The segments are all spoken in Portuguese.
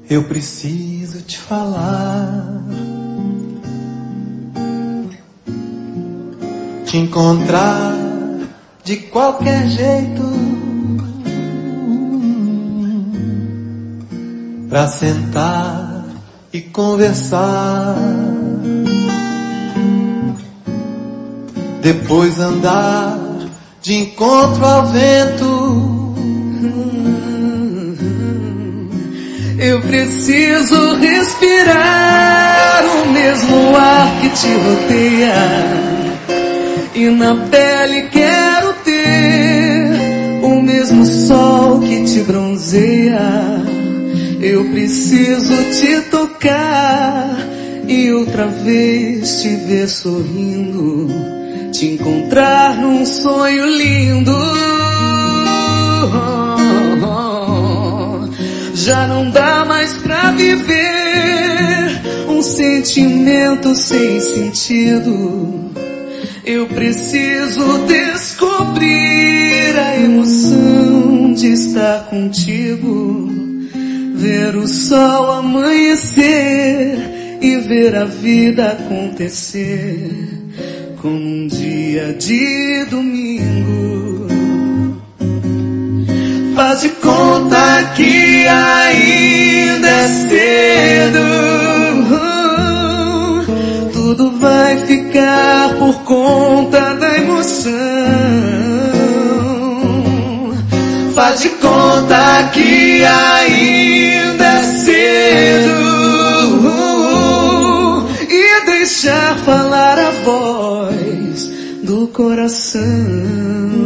Eu preciso te falar, te encontrar de qualquer jeito, pra sentar e conversar, depois andar de encontro ao vento. Eu preciso respirar o mesmo ar que te rodeia, e na pele quero ter o mesmo sol que te bronzeia. Eu preciso te tocar e outra vez te ver sorrindo, te encontrar num sonho lindo. Já não dá mais pra viver um sentimento sem sentido. Eu preciso descobrir a emoção de estar contigo, ver o sol amanhecer e ver a vida acontecer como um dia de domingo. Faz de conta que ainda é cedo, tudo vai ficar por conta da emoção. Faz de conta que ainda é cedo e deixar falar a voz do coração.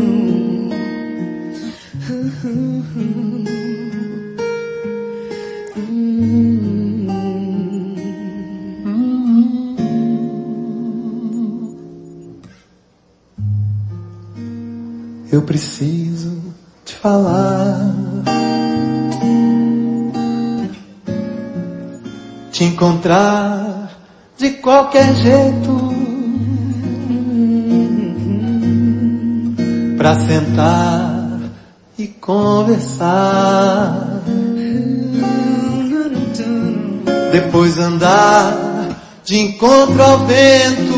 Eu preciso te falar, te encontrar de qualquer jeito, pra sentar e conversar, depois andar de encontro ao vento.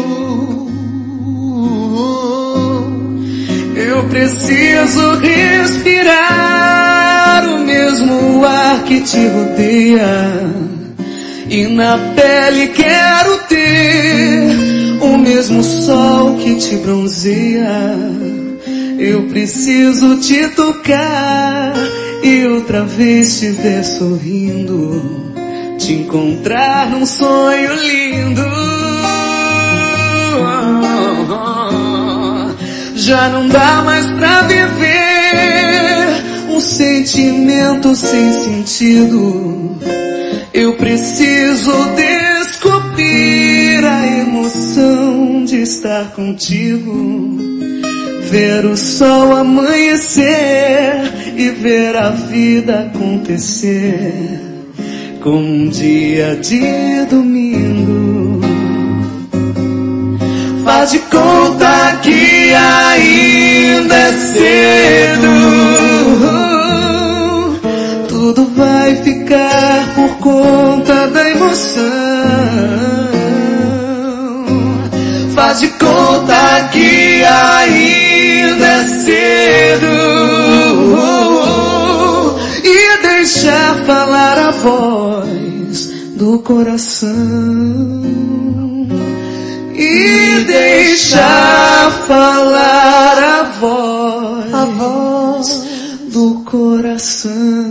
Eu preciso respirar o mesmo ar que te rodeia, e na pele quero ter o mesmo sol que te bronzeia. Eu preciso te tocar e outra vez te ver sorrindo, te encontrar num sonho lindo. Já não dá mais pra viver um sentimento sem sentido. Eu preciso descobrir a emoção de estar contigo, ver o sol amanhecer e ver a vida acontecer como um dia de domingo. Faz de conta que ainda é cedo, tudo vai ficar por conta da emoção. Faz de conta que ainda é cedo e deixar falar a voz do coração. E deixar falar a voz do coração.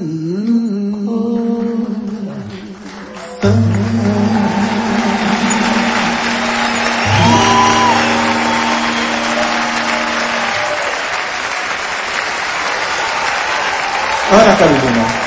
Olha, Carolina.